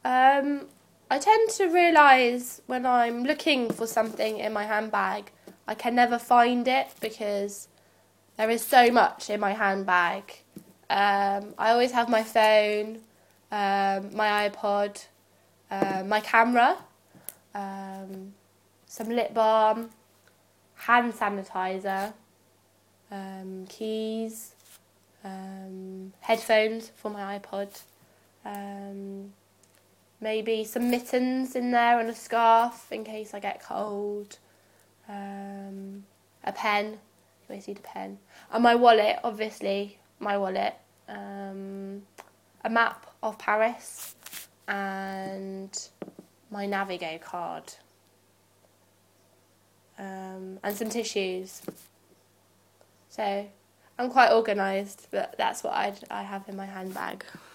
I tend to realise when I'm looking for something in my handbag, I can never find it because there is so much in my handbag. I always have my phone, my iPod, my camera, some lip balm, hand sanitizer, keys, headphones for my iPod, maybe some mittens in there and a scarf in case I get cold, a pen, you always need a pen, and my wallet, obviously, a map of Paris, and my Navigo card, and some tissues. So I'm quite organised, but that's what I have in my handbag.